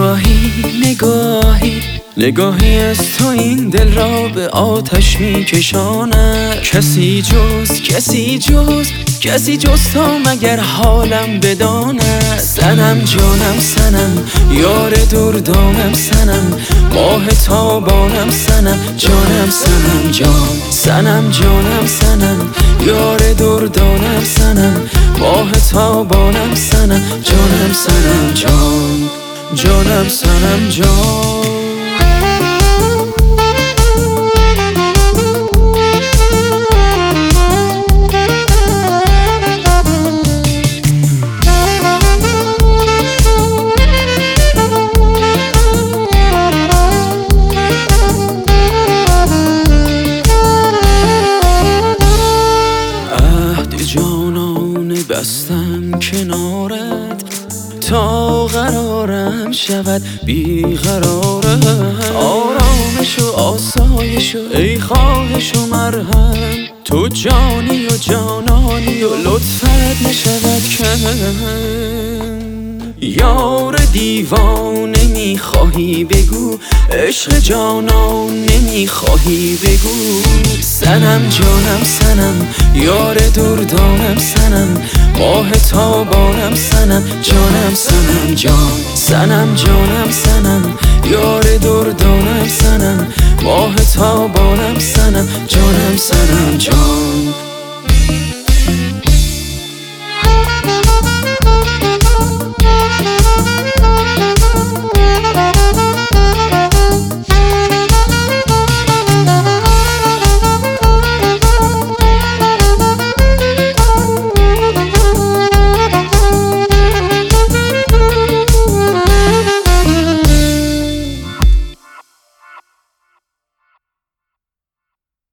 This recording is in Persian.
نگاهی از تو این دل را به آتش می کشاند. کسی جز تو مگر حالم بداند. سنم جانم سنم یار دردانم سنم ماه تابانم سنم جانم سنم جان سنم جانم سنم یار دردانم سنم ماه تابانم سنم جانم سنم جان جانم سنم جان. جانانه بستم کنارت تا قرارم شود بیقرارم. آرامش و آسایش و ای خواهش و مرهم تو جانی و جانانی و لطفت نشود کم. یار دیوانه میخواهی بگو عشق جانانه میخواهی بگو. سنم جانم سنم یار دردانم سنم ماه تابانم سنم جانم سنم جان سنم جانم سنم یار دردانم سنم ماه تابانم سنم جانم سنم جان